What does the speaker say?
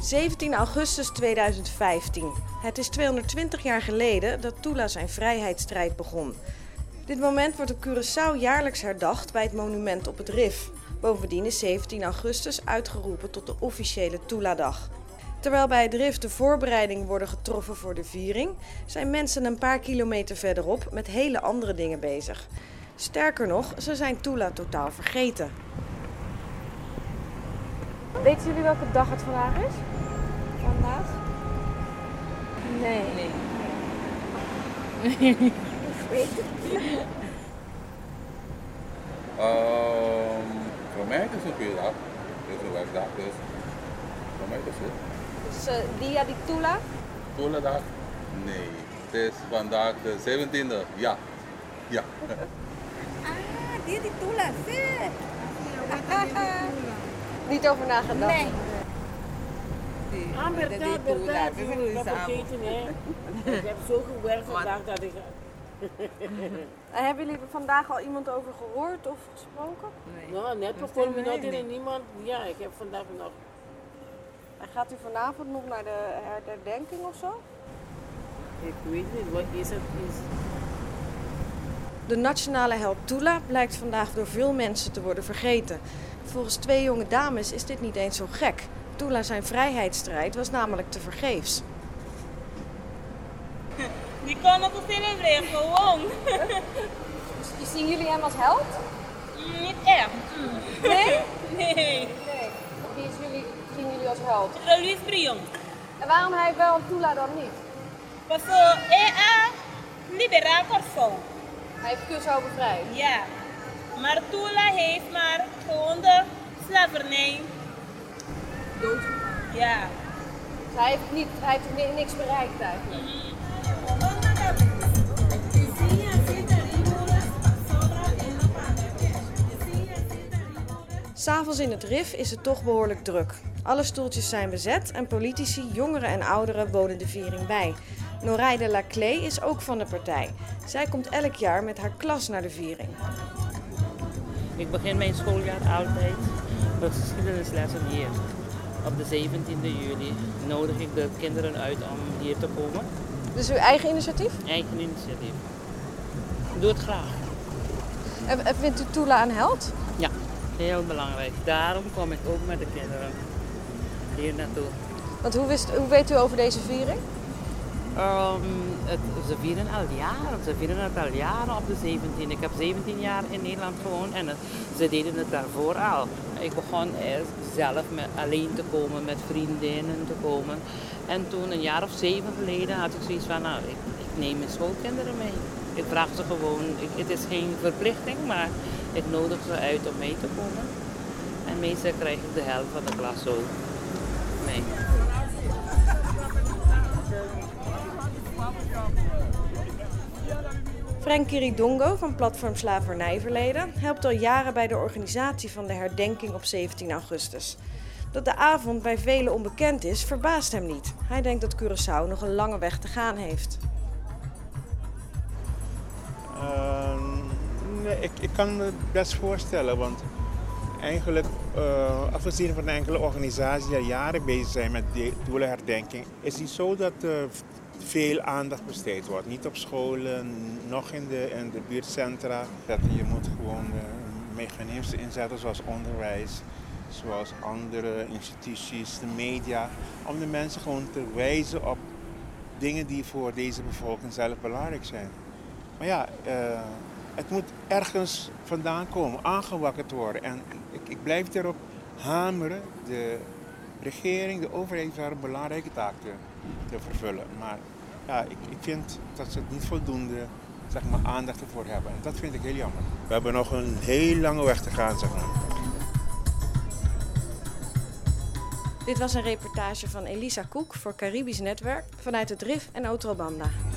17 augustus 2015. Het is 220 jaar geleden dat Tula zijn vrijheidsstrijd begon. Dit moment wordt op Curaçao jaarlijks herdacht bij het monument op het Rif. Bovendien is 17 augustus uitgeroepen tot de officiële Tula-dag. Terwijl bij het Rif de voorbereidingen worden getroffen voor de viering, zijn mensen een paar kilometer verderop met hele andere dingen bezig. Sterker nog, ze zijn Tula totaal vergeten. Weten jullie welke dag het vandaag is? Vandaag? Nee. Ik weet het niet. Voor mij is het een goede dag. Het is een werkdag, dus voor mij is het. Dus Dia di Tula? Tula-dag? Nee, het is vandaag de 17e. Ja. Dia di Tula, vet! Niet over nagedacht? Nee. Verdad, dat vergeten, hè. Ik heb zo gewerkt vandaag dat ik... Hebben jullie er vandaag al iemand over gehoord of gesproken? Nou, net begon me nog in niemand. Ja, ik heb vandaag nog... En gaat u vanavond nog naar de herdenking of zo? Ik weet niet, wat is het? De nationale held Tula blijkt vandaag door veel mensen te worden vergeten. Volgens 2 jonge dames is dit niet eens zo gek. Tula zijn vrijheidsstrijd was namelijk tevergeefs. Die komen te celebreren, gewoon. Zien jullie hem als held? Niet echt. Nee? Nee. Wie zien jullie als held? Luis Brion. En waarom hij wel Tula dan niet? Porque é liberar Corfão. Hij heeft Curaçao bevrijd. Ja. Maar Tula heeft maar gewoon de slavernij. Ja. Dus hij heeft niks bereikt eigenlijk. S'avonds in het Rif is het toch behoorlijk druk. Alle stoeltjes zijn bezet en politici, jongeren en ouderen wonen de viering bij. Noraide Laclé is ook van de partij. Zij komt elk jaar met haar klas naar de viering. Ik begin mijn schooljaar altijd met geschiedenislessen hier. Op de 17e juli nodig ik de kinderen uit om hier te komen. Dus uw eigen initiatief? Eigen initiatief. Ik doe het graag. En vindt u Tula een held? Ja, heel belangrijk. Daarom kom ik ook met de kinderen hier naartoe. Want hoe weet u over deze viering? Ze vieren al jaren. Ze vieren het al jaren op de 17. Ik heb 17 jaar in Nederland gewoond en ze deden het daarvoor al. Ik begon eerst zelf alleen te komen, met vriendinnen te komen. En toen een jaar of 7 geleden had ik zoiets van, nou, ik neem mijn schoolkinderen mee. Ik vraag ze gewoon, het is geen verplichting, maar ik nodig ze uit om mee te komen. En meestal krijg ik de helft van de klas zo mee. Frank Kiridongo van Platform Slavernijverleden helpt al jaren bij de organisatie van de herdenking op 17 augustus. Dat de avond bij velen onbekend is, verbaast hem niet. Hij denkt dat Curaçao nog een lange weg te gaan heeft. Nee, ik kan me best voorstellen, want eigenlijk, afgezien van enkele organisaties die al jaren bezig zijn met de Tula-herdenking, is het niet zo dat veel aandacht besteed wordt. Niet op scholen, nog in de buurtcentra. Je moet gewoon mechanismen inzetten zoals onderwijs, zoals andere instituties, de media, om de mensen gewoon te wijzen op dingen die voor deze bevolking zelf belangrijk zijn. Maar ja, het moet ergens vandaan komen, aangewakkerd worden. En ik blijf erop hameren. De regering, de overheid heeft daar een belangrijke taak te vervullen. Maar ja, ik vind dat ze het niet voldoende aandacht ervoor hebben. En dat vind ik heel jammer. We hebben nog een heel lange weg te gaan, zeg maar. Dit was een reportage van Elisa Koek voor Caribisch Netwerk vanuit het Rif en Outro Banda.